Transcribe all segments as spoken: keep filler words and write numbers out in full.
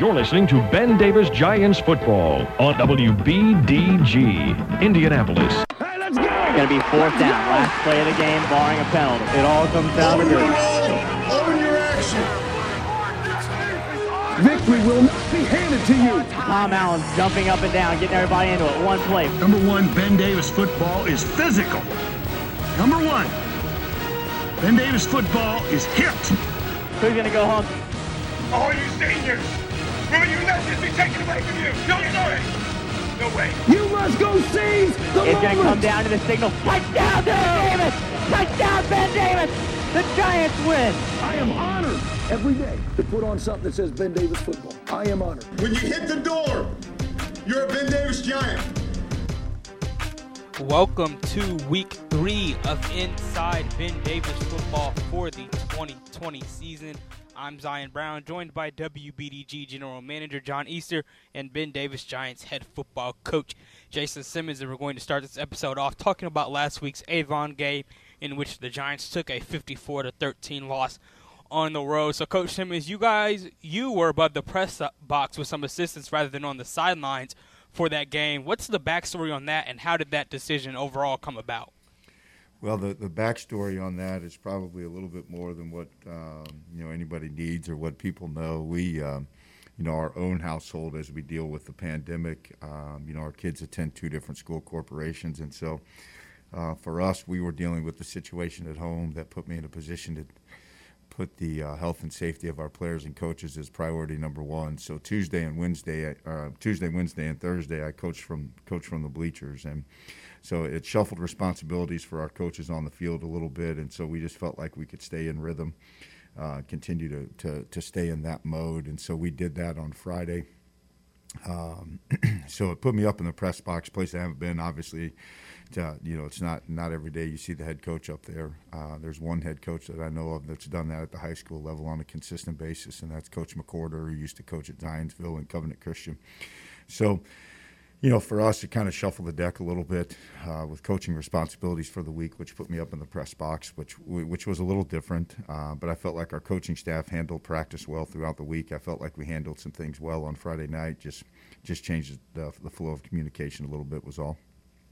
You're listening to Ben Davis Giants football on W B D G, Indianapolis. Hey, let's go! Going to be fourth down. Last play of the game, barring a penalty. It all comes down Open to your this. roll. Open your action. Victory will not be handed to you. Tom Allen jumping up and down, getting everybody into it. One play. Number one, Ben Davis football is physical. Number one, Ben Davis football is hit. Who's going to go home? All you seniors, will you let this be taken away from you? No, no, no way. You must go seize the It's going to come moment. down to the signal. Touchdown, Ben Davis! Touchdown, Ben Davis! The Giants win. I am honored every day to put on something that says Ben Davis football. I am honored. When you hit the door, you're a Ben Davis Giant. Welcome to week three of Inside Ben Davis Football for the twenty twenty season. I'm Zion Brown, joined by W B D G General Manager John Easter and Ben Davis Giants head football coach Jason Simmons. And we're going to start this episode off talking about last week's Avon game in which the Giants took a fifty-four to thirteen loss on the road. So, Coach Simmons, you guys, you were above the press box with some assistants rather than on the sidelines for that game. What's the backstory on that, and how did that decision overall come about? Well, the, the backstory on that is probably a little bit more than what um, you know anybody needs or what people know. We, um, you know, our own household as we deal with the pandemic, um, you know, our kids attend two different school corporations, and so uh, for us, we were dealing with the situation at home that put me in a position to put the uh, health and safety of our players and coaches as priority number one. So Tuesday and Wednesday, uh, Tuesday, Wednesday, and Thursday, I coached from coached from the bleachers, and so it shuffled responsibilities for our coaches on the field a little bit, and so we just felt like we could stay in rhythm, uh, continue to, to to stay in that mode, and so we did that on Friday. Um, so it put me up in the press box, place I haven't been, obviously. Uh, you know, it's not not every day you see the head coach up there. Uh, there's one head coach that I know of that's done that at the high school level on a consistent basis, and that's Coach McCorder, who used to coach at Zionsville and Covenant Christian. So, you know, for us, it kind of shuffled the deck a little bit uh, with coaching responsibilities for the week, which put me up in the press box, which which was a little different. Uh, but I felt like our coaching staff handled practice well throughout the week. I felt like we handled some things well on Friday night. Just just changed the, the flow of communication a little bit was all.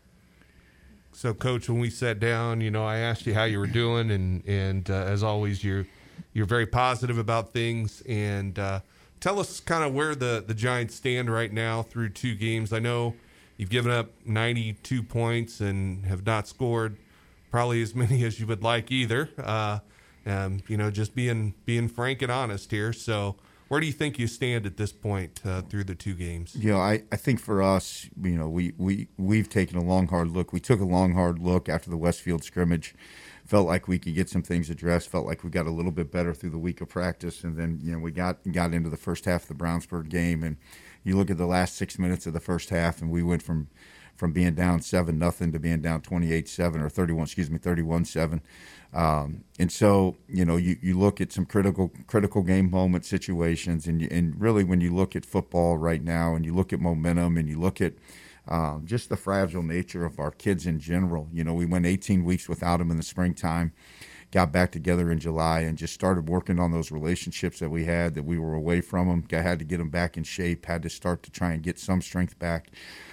So, Coach, when we sat down, you know, I asked you how you were doing, and and uh, as always, you're you're very positive about things. And uh, tell us kind of where the, the Giants stand right now through two games. I know you've given up ninety-two points and have not scored probably as many as you would like either. Uh, um, you know, just being being frank and honest here. So, where do you think you stand at this point uh, through the two games? You know, I, I think for us, you know, we, we, we've taken a long, hard look. We took a long, hard look after the Westfield scrimmage. Felt like we could get some things addressed. Felt like we got a little bit better through the week of practice. And then, you know, we got got into the first half of the Brownsburg game. And you look at the last six minutes of the first half, and we went from from being down seven nothing to being down twenty-eight seven or thirty-one, excuse me, thirty-one seven. Um, and so, you know, you, you look at some critical critical game moment situations, and you, and really when you look at football right now, and you look at momentum, and you look at um, just the fragile nature of our kids in general. You know, we went eighteen weeks without them in the springtime, got back together in July, and just started working on those relationships that we had, that we were away from them. I had to get them back in shape, had to start to try and get some strength back.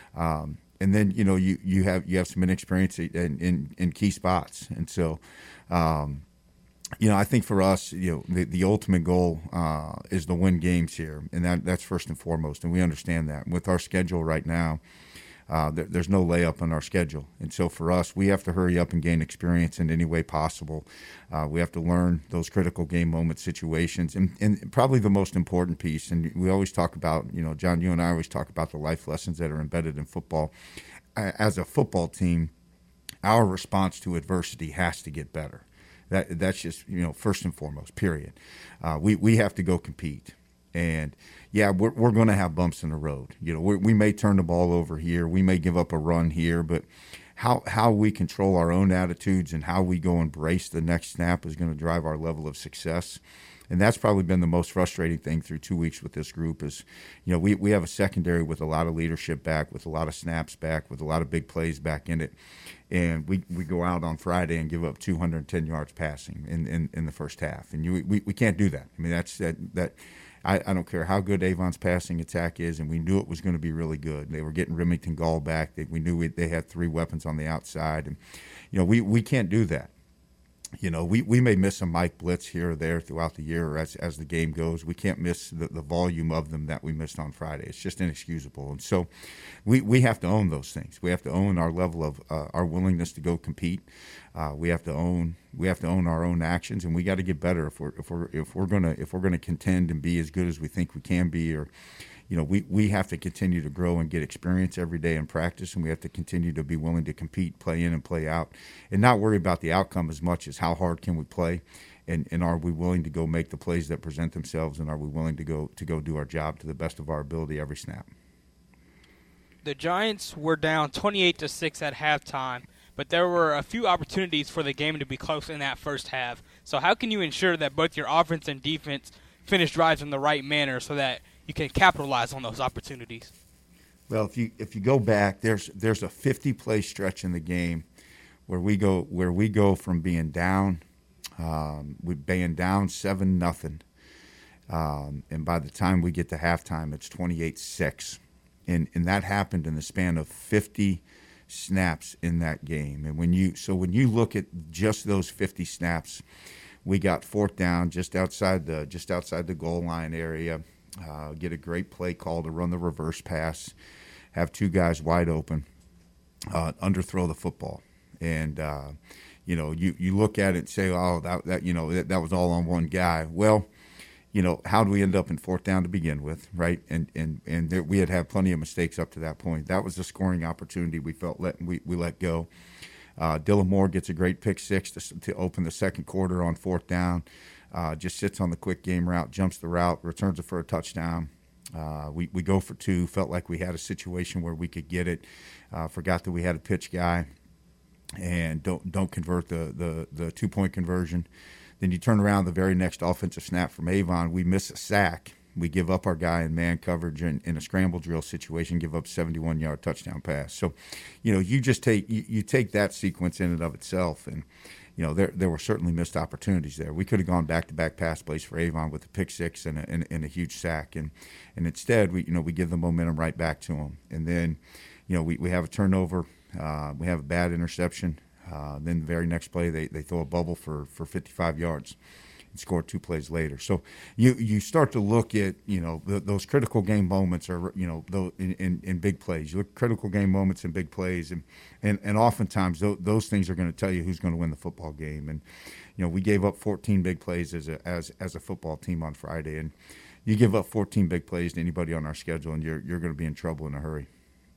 Um, and then, you know, you, you have you have some inexperience in, in, in key spots. And so, um, you know, I think for us, you know, the, the ultimate goal uh, is to win games here. And that that's first and foremost. And we understand that. With our schedule right now, Uh, there, there's no layup on our schedule. And so for us, we have to hurry up and gain experience in any way possible. Uh, we have to learn those critical game moment situations. And, and probably the most important piece, and we always talk about, you know, John, you and I always talk about the life lessons that are embedded in football. As a football team, our response to adversity has to get better. That That's just, you know, first and foremost, period. Uh, we, we have to go compete. And, yeah, we're, we're going to have bumps in the road. You know, we, we may turn the ball over here. We may give up a run here. But how how we control our own attitudes and how we go embrace the next snap is going to drive our level of success. And that's probably been the most frustrating thing through two weeks with this group is, you know, we, we have a secondary with a lot of leadership back, with a lot of snaps back, with a lot of big plays back in it. And we, we go out on Friday and give up two hundred ten yards passing in, in, in the first half. And you, we, we can't do that. I mean, that's that, that I, I don't care how good Avon's passing attack is, and we knew it was going to be really good. They were getting Remington Gall back. They, we knew we, they had three weapons on the outside. And, you know, we, we can't do that. You know, we, we may miss a Mike Blitz here or there throughout the year or as, as the game goes. We can't miss the, the volume of them that we missed on Friday. It's just inexcusable. And so we, we have to own those things. We have to own our level of uh, our willingness to go compete. Uh, we have to own we have to own our own actions, and we got to get better if we're if we're if we're gonna if we're gonna contend and be as good as we think we can be. Or, you know, we, we have to continue to grow and get experience every day in practice, and we have to continue to be willing to compete, play in and play out, and not worry about the outcome as much as how hard can we play, and, and are we willing to go make the plays that present themselves, and are we willing to go to go do our job to the best of our ability every snap. The Giants were down twenty-eight to six at halftime, but there were a few opportunities for the game to be close in that first half. So how can you ensure that both your offense and defense finish drives in the right manner so that you can capitalize on those opportunities? Well, if you if you go back, there's there's a fifty play stretch in the game where we go where we go from being down, um, we being down seven nothing, um, and by the time we get to halftime, it's twenty-eight six, and and that happened in the span of fifty snaps in that game. And when you so when you look at just those fifty snaps, we got fourth down just outside the just outside the goal line area. Uh, get a great play call to run the reverse pass, have two guys wide open, uh, underthrow the football, and uh, you know you, you look at it and say, oh, that that you know that, that was all on one guy. Well, you know, how do we end up in fourth down to begin with, right? And and and there, we had had plenty of mistakes up to that point. That was the scoring opportunity we felt let we we let go. Uh, Dylan Moore gets a great pick six to, to open the second quarter on fourth down. Uh, just sits on the quick game route, jumps the route, returns it for a touchdown. Uh, we, we go for two, felt like we had a situation where we could get it. Uh, forgot that we had a pitch guy and don't don't convert the, the, the two-point conversion. Then you turn around the very next offensive snap from Avon. We miss a sack. We give up our guy in man coverage in, in a scramble drill situation, give up seventy-one yard touchdown pass. So, you know, you just take you, you take that sequence in and of itself, and you know, there there were certainly missed opportunities there. We could have gone back-to-back pass plays for Avon with a pick six and a, and, and a huge sack, and and instead we you know we give the momentum right back to them. And then, you know, we, we have a turnover, uh, we have a bad interception. Uh, then the very next play they, they throw a bubble for, for fifty-five yards and score two plays later. So you you start to look at you know the, those critical game moments are you know those in, in, in big plays. You look at critical game moments in big plays, and and, and oftentimes those, those things are going to tell you who's going to win the football game. And you know we gave up fourteen big plays as a as as a football team on Friday, and you give up fourteen big plays to anybody on our schedule, and you're you're going to be in trouble in a hurry.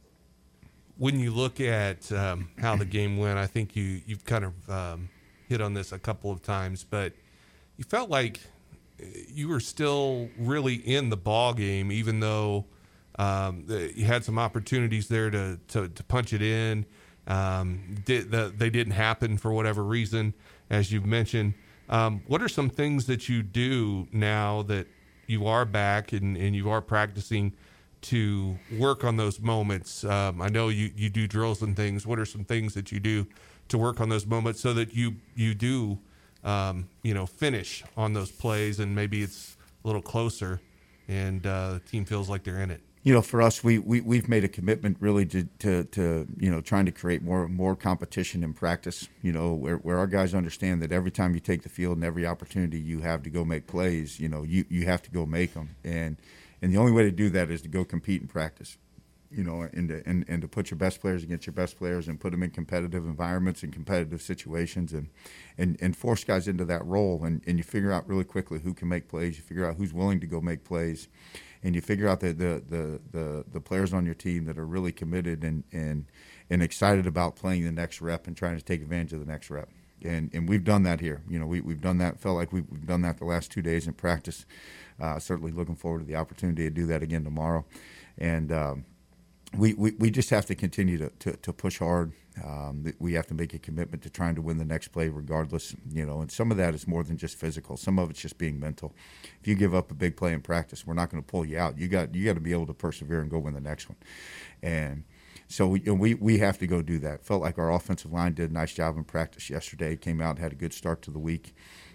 When you look at um, how the game went, I think you you've kind of um, hit on this a couple of times, but you felt like you were still really in the ball game, even though um, the, you had some opportunities there to to, to punch it in. Um, did, the, they didn't happen for whatever reason, as you've mentioned. Um, what are some things that you do now that you are back and, and you are practicing to work on those moments? Um, I know you, you do drills and things. What are some things that you do to work on those moments so that you, you do, um, you know, finish on those plays and maybe it's a little closer and uh, the team feels like they're in it? You know, for us, we, we, we've made a commitment really to, to, to, you know, trying to create more more competition in practice, you know, where, where our guys understand that every time you take the field and every opportunity you have to go make plays, you know, you, you have to go make them. And and the only way to do that is to go compete in practice, you know, and to, and, and to put your best players against your best players and put them in competitive environments and competitive situations and, and, and force guys into that role. And, and you figure out really quickly who can make plays. You figure out who's willing to go make plays. And you figure out the, the, the, the, the players on your team that are really committed and, and, and excited about playing the next rep and trying to take advantage of the next rep. And and we've done that here. You know, we, we've done that, felt like we've, we've done that the last two days in practice. Uh, certainly looking forward to the opportunity to do that again tomorrow. And um, we, we, we just have to continue to, to, to push hard. Um, we have to make a commitment to trying to win the next play regardless, you know, and some of that is more than just physical. Some of it's just being mental. If you give up a big play in practice, we're not going to pull you out. You got you got to be able to persevere and go win the next one. And so we, and we we have to go do that. Felt like our offensive line did a nice job in practice yesterday. Came out and had a good start to the week.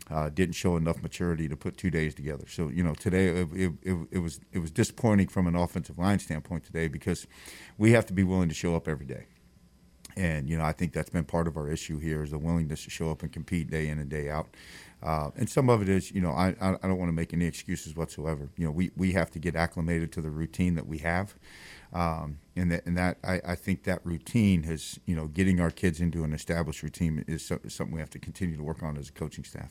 uh, didn't show enough maturity to put two days together. So, you know, today it, it, it, it was it was disappointing from an offensive line standpoint today because we have to be willing to show up every day. And, you know, I think that's been part of our issue here is the willingness to show up and compete day in and day out. Uh, and some of it is, you know, I, I don't want to make any excuses whatsoever. You know, we, we have to get acclimated to the routine that we have. Um, and that, and that I, I think that routine has, you know, getting our kids into an established routine is, so, is something we have to continue to work on as a coaching staff.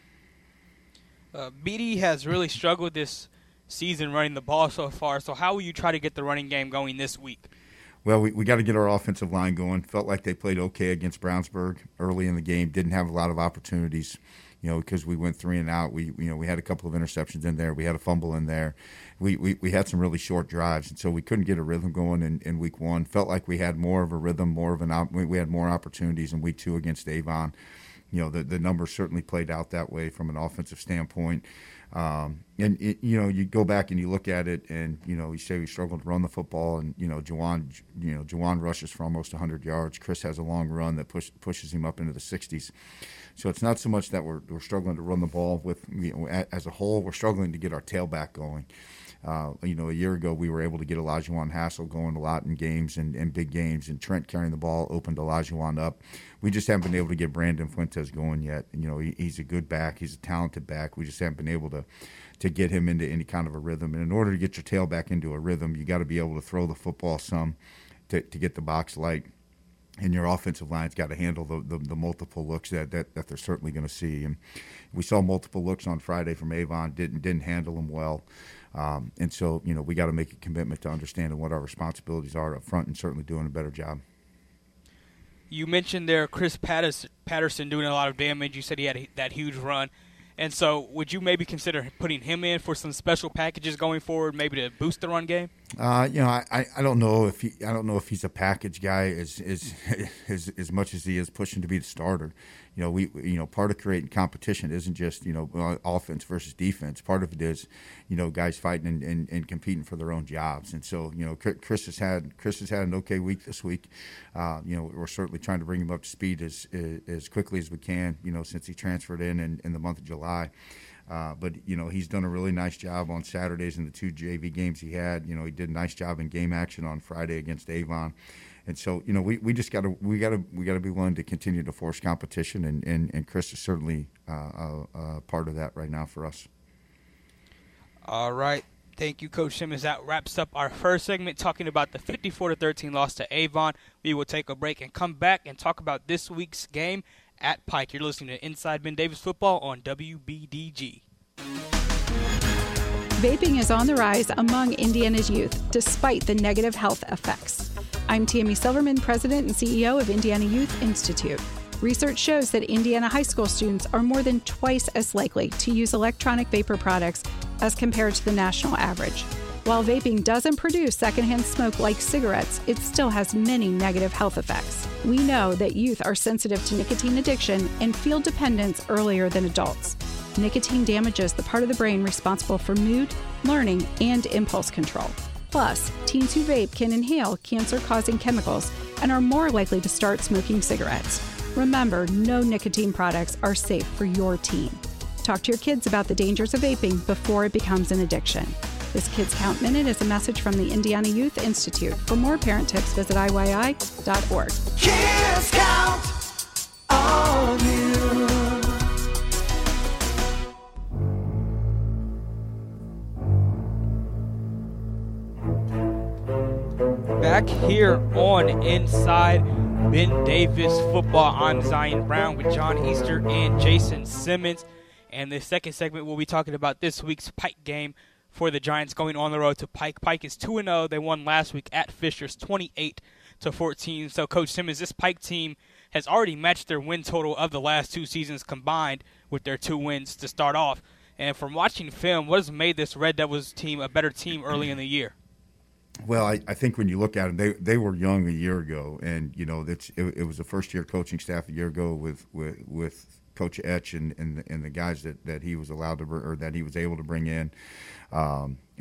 Uh, B D has really struggled this season running the ball so far. So how will you try to get the running game going this week? Well, we, we got to get our offensive line going. Felt like they played okay against Brownsburg early in the game. Didn't have a lot of opportunities, you know, because we went three and out. We you know we had a couple of interceptions in there. We had a fumble in there. We we, we had some really short drives, and so we couldn't get a rhythm going in, in week one. Felt like we had more of a rhythm, more of an op- we had more opportunities in week two against Avon. You know, the the numbers certainly played out that way from an offensive standpoint. Um, and, it, you know, you go back and you look at it and, you know, you say we struggled to run the football and, you know, Juwan, you know, Juwan rushes for almost one hundred yards. Chris has a long run that push, pushes him up into the sixties. So it's not so much that we're, we're struggling to run the ball with, you know, as a whole, we're struggling to get our tailback going. Uh, you know, a year ago we were able to get Olajuwon Hassel going a lot in games and, and big games, and Trent carrying the ball opened Olajuwon up. We just haven't been able to get Brandon Fuentes going yet. You know, he, he's a good back. He's a talented back. We just haven't been able to to get him into any kind of a rhythm. And in order to get your tailback into a rhythm, you got to be able to throw the football some to, to get the box light. And your offensive line's got to handle the, the, the multiple looks that, that, that they're certainly going to see. And we saw multiple looks on Friday from Avon, didn't didn't handle them well. Um, and so, you know, we got to make a commitment to understanding what our responsibilities are up front and certainly doing a better job. You mentioned there Chris Patterson, Patterson doing a lot of damage. You said he had a, that huge run. And so would you maybe consider putting him in for some special packages going forward, maybe to boost the run game? Uh, you know, I, I don't know if he I don't know if he's a package guy as as as, as much as he is pushing to be the starter. You know, we you know part of creating competition isn't just you know offense versus defense. Part of it is you know guys fighting and, and, and competing for their own jobs. And so you know Chris has had Chris has had an okay week this week. Uh, you know, we're certainly trying to bring him up to speed as as quickly as we can. You know, since he transferred in in, in the month of July. Uh, but, you know, he's done a really nice job on Saturdays in the two J V games he had. You know, he did a nice job in game action on Friday against Avon. And so, you know, we, we just got to we got to we got to be willing to continue to force competition, and, and, and Chris is certainly uh, a, a part of that right now for us. All right. Thank you, Coach Simmons. That wraps up our first segment talking about the fifty-four to thirteen loss to Avon. We will take a break and come back and talk about this week's game at Pike. You're listening to Inside Ben Davis Football on W B D G. Vaping is on the rise among Indiana's youth, despite the negative health effects. I'm Tammy Silverman, President and C E O of Indiana Youth Institute. Research shows that Indiana high school students are more than twice as likely to use electronic vapor products as compared to the national average. While vaping doesn't produce secondhand smoke like cigarettes, it still has many negative health effects. We know that youth are sensitive to nicotine addiction and feel dependence earlier than adults. Nicotine damages the part of the brain responsible for mood, learning, and impulse control. Plus, teens who vape can inhale cancer-causing chemicals and are more likely to start smoking cigarettes. Remember, no nicotine products are safe for your teen. Talk to your kids about the dangers of vaping before it becomes an addiction. This Kids Count Minute is a message from the Indiana Youth Institute. For more parent tips, visit I Y I dot org. Kids count on you. Back here on Inside Ben Davis Football, I'm Zion Brown with John Easter and Jason Simmons. And the second segment, we'll be talking about this week's Pike game for the Giants going on the road to Pike. Pike is two and oh. They won last week at Fishers twenty-eight to fourteen. So, Coach Simmons, this Pike team has already matched their win total of the last two seasons combined with their two wins to start off. And from watching film, what has made this Red Devils team a better team early in the year? Well, I, I think when you look at them, they they were young a year ago, and you know that's it, it was a first year coaching staff a year ago with with, with Coach Etch and, and and the guys that, that he was allowed to or that he was able to bring in, um,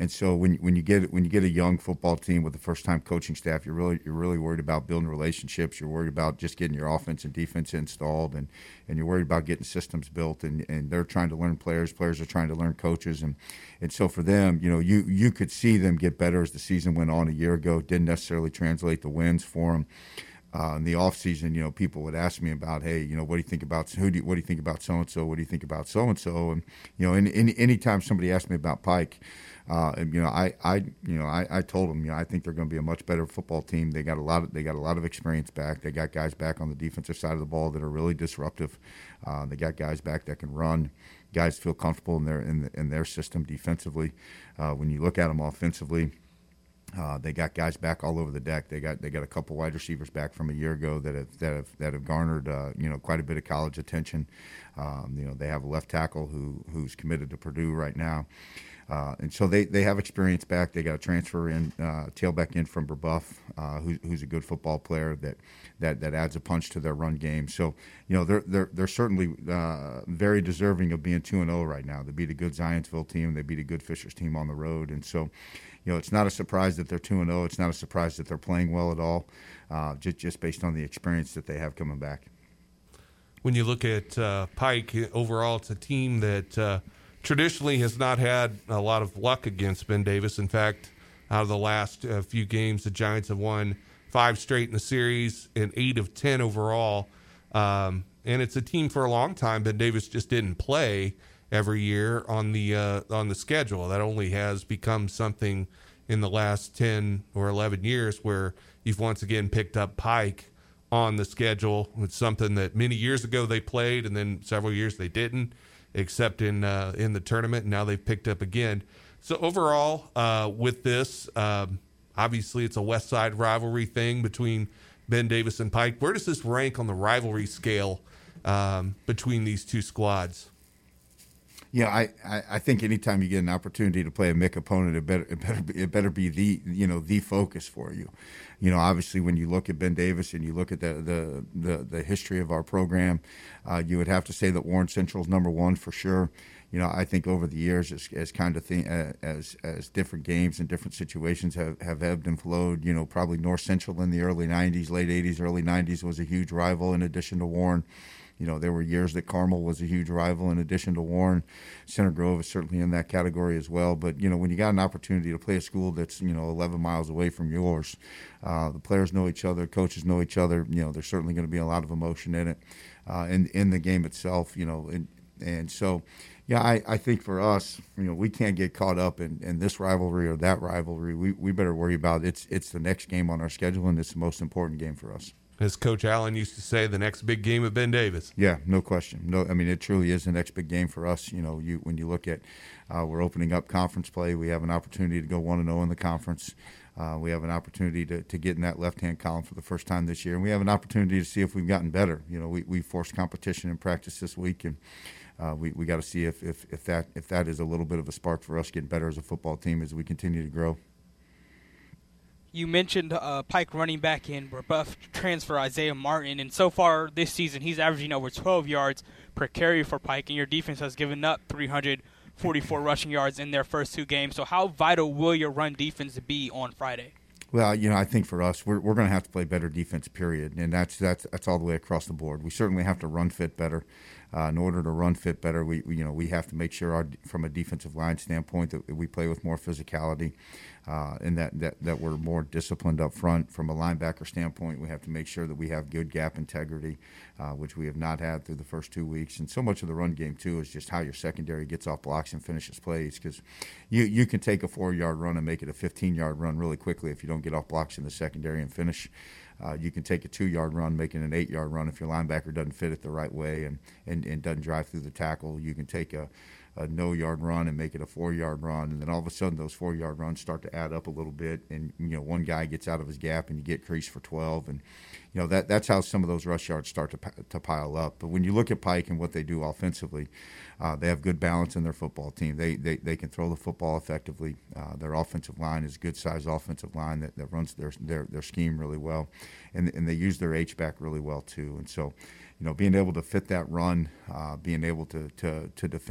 And so when when you get when you get a young football team with a first time coaching staff, you're really you're really worried about building relationships. You're worried about just getting your offense and defense installed, and, and you're worried about getting systems built. And, and they're trying to learn players. Players are trying to learn coaches. And and so for them, you know, you you could see them get better as the season went on a year ago. Didn't necessarily translate the wins for them. Uh, in the off season, you know, people would ask me about, hey, you know, what do you think about who? Do you, what do you think about so and so? What do you think about so and so? And you know, any any anytime somebody asked me about Pike, uh, and, you know, I, I you know I, I told them, you know, I think they're going to be a much better football team. They got a lot of they got a lot of experience back. They got guys back on the defensive side of the ball that are really disruptive. Uh, they got guys back that can run. Guys feel comfortable in their in, the, in their system defensively. Uh, when you look at them offensively. Uh, they got guys back all over the deck. They got they got a couple wide receivers back from a year ago that have that have that have garnered uh, you know quite a bit of college attention. Um, you know they have a left tackle who who's committed to Purdue right now, uh, and so they, they have experience back. They got a transfer in uh, tailback in from Brebeuf, uh, who, who's a good football player that, that that adds a punch to their run game. So you know they're they're they're certainly uh, very deserving of being two and zero right now. They beat a good Zionsville team. They beat a good Fishers team on the road, and so. You know, it's not a surprise that they're two and oh. It's not a surprise that they're playing well at all, uh, just just based on the experience that they have coming back. When you look at uh, Pike, overall, it's a team that uh, traditionally has not had a lot of luck against Ben Davis. In fact, out of the last uh, few games, the Giants have won five straight in the series and eight of ten overall. Um, and it's a team for a long time Ben Davis just didn't play every year on the uh, on the schedule. That only has become something in the last ten or eleven years where you've once again picked up Pike on the schedule. It's something that many years ago they played, and then several years they didn't, except in uh, in the tournament, and now they've picked up again. So overall, uh, with this, um, obviously it's a West Side rivalry thing between Ben Davis and Pike. Where does this rank on the rivalry scale um, between these two squads? Yeah, I, I, I think anytime you get an opportunity to play a M I C opponent, it better it better be, it better be the you know the focus for you. You know, obviously when you look at Ben Davis and you look at the the the, the history of our program, uh, you would have to say that Warren Central is number one for sure. You know, I think over the years, as, as kind of thing, as as different games and different situations have, have ebbed and flowed. You know, probably North Central in the early nineties, late eighties, early nineties was a huge rival in addition to Warren. You know, there were years that Carmel was a huge rival in addition to Warren. Center Grove is certainly in that category as well. But, you know, when you got an opportunity to play a school that's, you know, eleven miles away from yours, uh, the players know each other, coaches know each other, you know, there's certainly going to be a lot of emotion in it, uh, in, in the game itself, you know. And, and so, yeah, I, I think for us, you know, we can't get caught up in, in this rivalry or that rivalry. We we better worry about it's it's the next game on our schedule, and it's the most important game for us. As Coach Allen used to say, the next big game of Ben Davis. Yeah, no question. No, I mean, it truly is the next big game for us. You know, you when you look at, uh, we're opening up conference play. We have an opportunity to go one and zero in the conference. Uh, we have an opportunity to, to get in that left-hand column for the first time this year, and we have an opportunity to see if we've gotten better. You know, we we forced competition in practice this week, and uh, we we got to see if, if if that if that is a little bit of a spark for us getting better as a football team as we continue to grow. You mentioned uh, Pike running back in Brebeuf transfer Isaiah Martin, and so far this season he's averaging over twelve yards per carry for Pike, and your defense has given up three hundred forty-four rushing yards in their first two games. So how vital will your run defense be on Friday? Well, you know, I think for us, we're we're going to have to play better defense, period, and that's that's that's all the way across the board. We certainly have to run fit better. Uh, in order to run fit better, we, we you know we have to make sure our from a defensive line standpoint that we play with more physicality, uh, and that, that that we're more disciplined up front. From a linebacker standpoint, we have to make sure that we have good gap integrity, uh, which we have not had through the first two weeks. And so much of the run game too is just how your secondary gets off blocks and finishes plays, because you you can take a four-yard run and make it a fifteen-yard run really quickly if you don't get off blocks in the secondary and finish. Uh, you can take a two-yard run, make it an eight-yard run if your linebacker doesn't fit it the right way and, and, and doesn't drive through the tackle. You can take a, a no-yard run and make it a four-yard run, and then all of a sudden those four-yard runs start to add up a little bit, and you know one guy gets out of his gap and you get crease for twelve, and you know that that's how some of those rush yards start to to pile up. But when you look at Pike and what they do offensively, uh, they have good balance in their football team. They they, they can throw the football effectively. Uh, their offensive line is a good-sized offensive line that, that runs their, their their scheme really well, and and they use their H-back really well too. And so, you know, being able to fit that run, uh, being able to to to defend all parts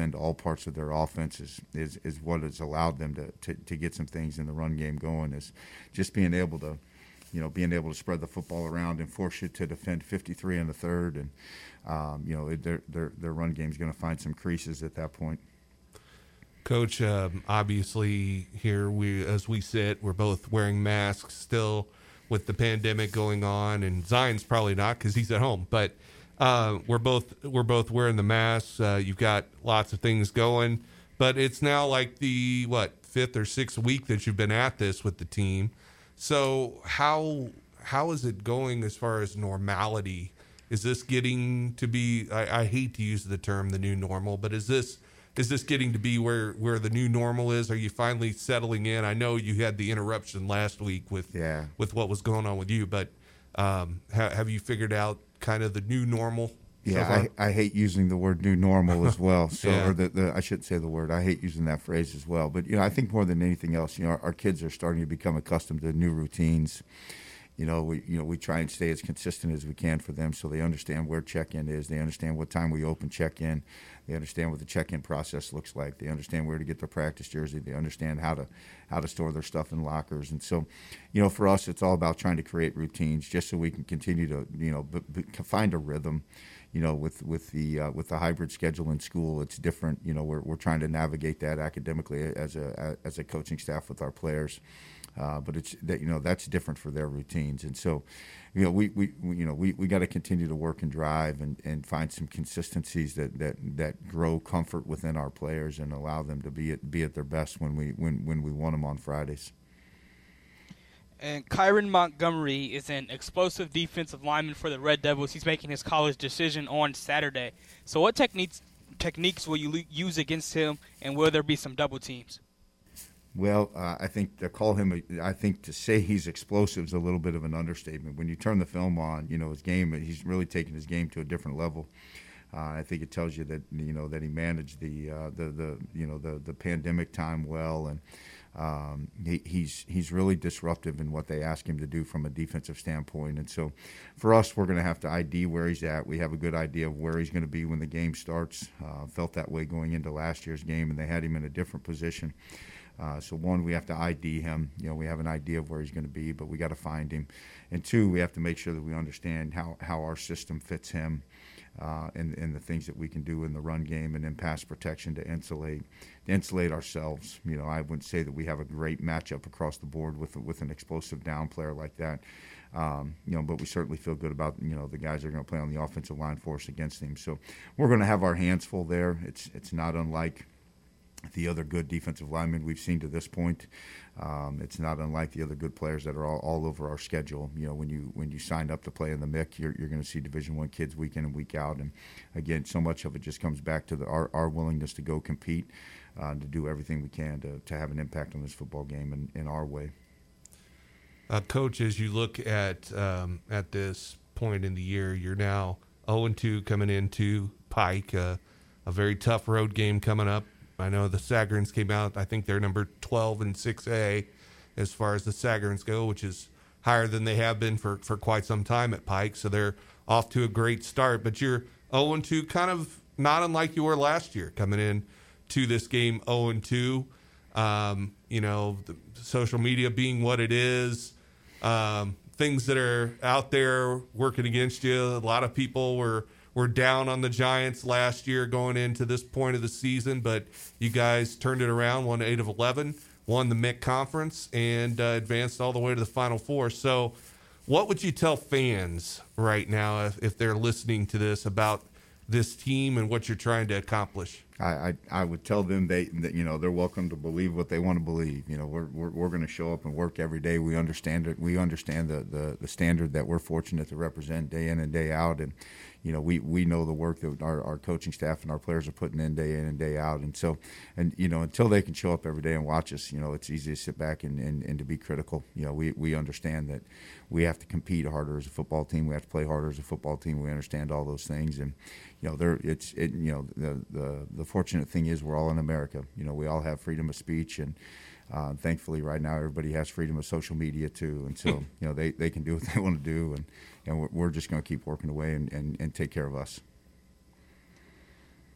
parts of their offense is is, is what has allowed them to, to to get some things in the run game going. Is just being able to, you know, being able to spread the football around and force you to defend fifty-three in the third, and um, you know, it, their their their run game is going to find some creases at that point. Coach, um, obviously here we, as we sit, we're both wearing masks still with the pandemic going on, and Zion's probably not because he's at home. But uh, we're both we're both wearing the masks. Uh, you've got lots of things going, but it's now like the what fifth or sixth week that you've been at this with the team. So how how is it going as far as normality? Is this getting to be? I, I hate to use the term the new normal, but is this Is this getting to be where, where the new normal is? Are you finally settling in? I know you had the interruption last week with yeah. with what was going on with you, but um, ha- have you figured out kind of the new normal? Yeah, so I, I hate using the word new normal as well. So, yeah. or the, the I should say the word. I hate using that phrase as well. But you know, I think more than anything else, you know, our, our kids are starting to become accustomed to new routines. You know, we you know we try and stay as consistent as we can for them, so they understand where check-in is. They understand what time we open check-in. They understand what the check-in process looks like. They understand where to get their practice jersey. They understand how to how to store their stuff in lockers. And so, you know, for us, it's all about trying to create routines just so we can continue to you know b- b- find a rhythm. You know, with with the uh, with the hybrid schedule in school, it's different. You know, we're we're trying to navigate that academically as a as a coaching staff with our players. Uh, but it's that you know that's different for their routines, and so you know we, we, we you know we, we got to continue to work and drive and, and find some consistencies that, that, that grow comfort within our players and allow them to be at be at their best when we when, when we want them on Fridays. And Kyron Montgomery is an explosive defensive lineman for the Red Devils. He's making his college decision on Saturday. So what techniques techniques will you use against him, and will there be some double teams? Well, uh, I think to call him, a, I think to say he's explosive is a little bit of an understatement. When you turn the film on, you know his game. He's really taken his game to a different level. Uh, I think it tells you that you know that he managed the uh, the the you know the the pandemic time well, and um, he, he's he's really disruptive in what they ask him to do from a defensive standpoint. And so, for us, we're going to have to I D where he's at. We have a good idea of where he's going to be when the game starts. Uh, felt that way going into last year's game, and they had him in a different position. Uh, so one, we have to I D him. You know, we have an idea of where he's going to be, but we got to find him. And two, we have to make sure that we understand how, how our system fits him, uh, and, and the things that we can do in the run game and in pass protection to insulate, to insulate ourselves. You know, I wouldn't say that we have a great matchup across the board with with an explosive down player like that. Um, you know, but we certainly feel good about you know the guys that are going to play on the offensive line for us against him. So we're going to have our hands full there. It's it's not unlike the other good defensive linemen we've seen to this point. Um, it's not unlike the other good players that are all, all over our schedule. You know, when you when you signed up to play in the M I C, you're, you're going to see Division One kids week in and week out. And again, so much of it just comes back to the, our, our willingness to go compete, uh, to do everything we can to, to have an impact on this football game in, in our way. Uh, Coach, as you look at um, at this point in the year, you're now oh and two coming into Pike, uh, a very tough road game coming up. I know the Sagrins came out. I think they're number twelve in six A as far as the Sagrins go, which is higher than they have been for, for quite some time at Pike. So they're off to a great start. But you're oh and two, kind of not unlike you were last year, coming in to this game oh and two. Um, you know, the social media being what it is, um, things that are out there working against you. A lot of people were – We're down on the Giants last year going into this point of the season, but you guys turned it around, won eight of eleven, won the M I C conference, and uh, advanced all the way to the Final Four. So what would you tell fans right now if, if they're listening to this about this team and what you're trying to accomplish? I, I, I would tell them they that, you know they're welcome to believe what they want to believe. You know we're we're, we're going to show up and work every day. We understand it. We understand the, the, the standard that we're fortunate to represent day in and day out. And you know we, we know the work that our, our coaching staff and our players are putting in day in and day out. And so and you know until they can show up every day and watch us, you know it's easy to sit back and, and, and to be critical. You know we, we understand that we have to compete harder as a football team. We have to play harder as a football team. We understand all those things. And you know there it's it you know the the the fortunate thing is we're all in America. You know, we all have freedom of speech, and uh, thankfully right now everybody has freedom of social media too. And so, you know, they, they can do what they want to do, and, and we're, we're just going to keep working away and, and, and take care of us.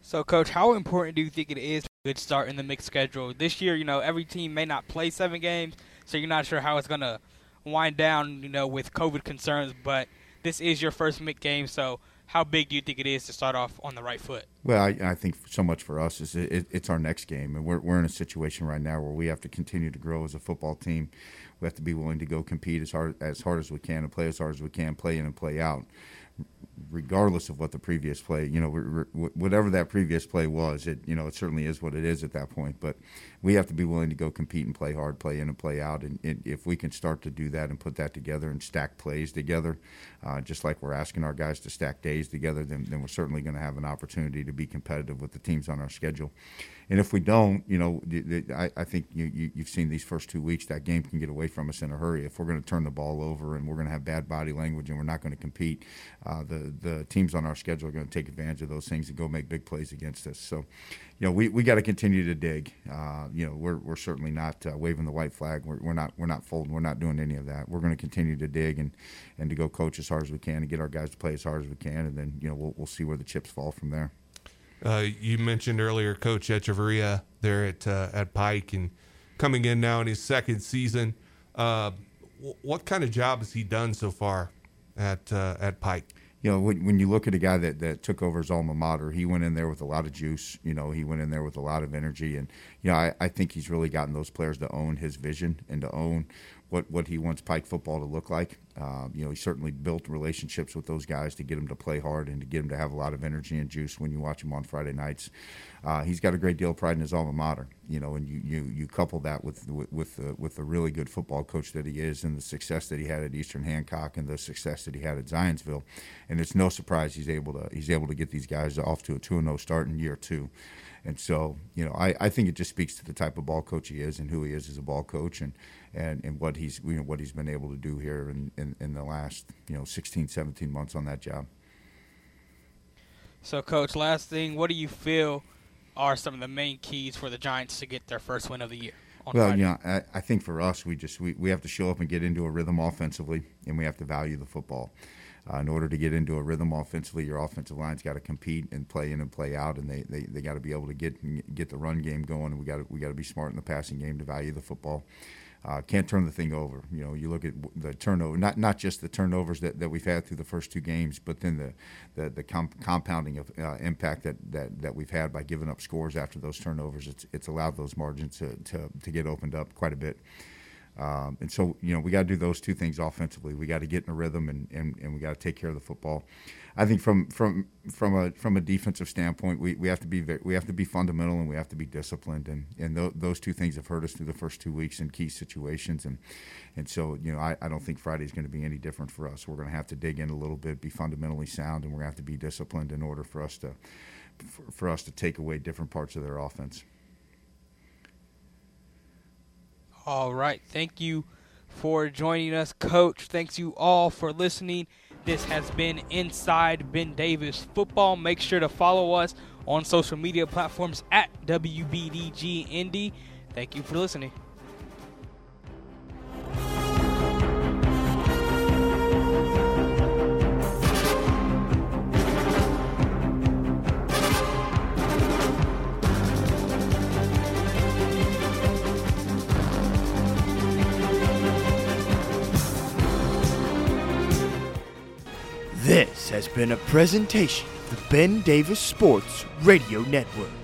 So, Coach, how important do you think it is to get a good start in the mixed schedule? This year, you know, every team may not play seven games, so you're not sure how it's going to wind down, you know, with COVID concerns, but this is your first mixed game, so how big do you think it is to start off on the right foot? Well, I, I think so much for us is it, it, it's our next game, and we're we're in a situation right now where we have to continue to grow as a football team. We have to be willing to go compete as hard as hard as we can and play as hard as we can, play in and play out, regardless of what the previous play, you know, whatever that previous play was. It you know it certainly is what it is at that point. But we have to be willing to go compete and play hard, play in and play out. And, and if we can start to do that and put that together and stack plays together, uh, just like we're asking our guys to stack days together, then, then we're certainly going to have an opportunity to be competitive with the teams on our schedule. And if we don't, you know, I, I think you, you, you've seen these first two weeks, that game can get away from us in a hurry. If we're going to turn the ball over and we're going to have bad body language and we're not going to compete, uh, the, the teams on our schedule are going to take advantage of those things and go make big plays against us. So, you know, we, we got to continue to dig. Uh, you know, we're we're certainly not uh, waving the white flag. We're, we're not we're not folding. We're not doing any of that. We're going to continue to dig and, and to go coach as hard as we can and get our guys to play as hard as we can, and then, you know, we'll we'll see where the chips fall from there. Uh, you mentioned earlier Coach Echeverria there at uh, at Pike, and coming in now in his second season. Uh, w- what kind of job has he done so far at uh, at Pike? You know, when, when you look at a guy that, that took over his alma mater, he went in there with a lot of juice. You know, he went in there with a lot of energy. And, you know, I, I think he's really gotten those players to own his vision and to own what, what he wants Pike football to look like. Um, you know, he certainly built relationships with those guys to get them to play hard and to get them to have a lot of energy and juice when you watch him on Friday nights. Uh, he's got a great deal of pride in his alma mater, you know, and you, you, you couple that with with with the, with the really good football coach that he is and the success that he had at Eastern Hancock and the success that he had at Zionsville, and it's no surprise he's able to he's able to get these guys off to a two and oh start in year two. And so, you know, I, I think it just speaks to the type of ball coach he is and who he is as a ball coach and, and, and what he's you know what he's been able to do here in, in, in the last, you know, sixteen, seventeen months on that job. So, Coach, last thing, what do you feel are some of the main keys for the Giants to get their first win of the year on Well, Friday? you know, I, I think for us, we just we, we have to show up and get into a rhythm offensively, and we have to value the football. Uh, in order to get into a rhythm offensively, your offensive line's got to compete and play in and play out, and they, they, they got to be able to get get the run game going. And we got to we got to be smart in the passing game to value the football. Uh, can't turn the thing over. You know, you look at the turnover, not not just the turnovers that, that we've had through the first two games, but then the the, the comp- compounding of uh, impact that, that, that we've had by giving up scores after those turnovers. It's it's allowed those margins to to, to get opened up quite a bit. Um, and so, you know, we got to do those two things offensively. We got to get in a rhythm, and, and, and we got to take care of the football. I think from from from a from a defensive standpoint, we, we have to be very, we have to be fundamental and we have to be disciplined. And and th- those two things have hurt us through the first two weeks in key situations. And and so, you know, I, I don't think Friday's going to be any different for us. We're going to have to dig in a little bit, be fundamentally sound, and we're going to have to be disciplined in order for us to for, for us to take away different parts of their offense. All right. Thank you for joining us, Coach. Thanks you all for listening. This has been Inside Ben Davis Football. Make sure to follow us on social media platforms at W B D G Indy. Thank you for listening. This has been a presentation of the Ben Davis Sports Radio Network.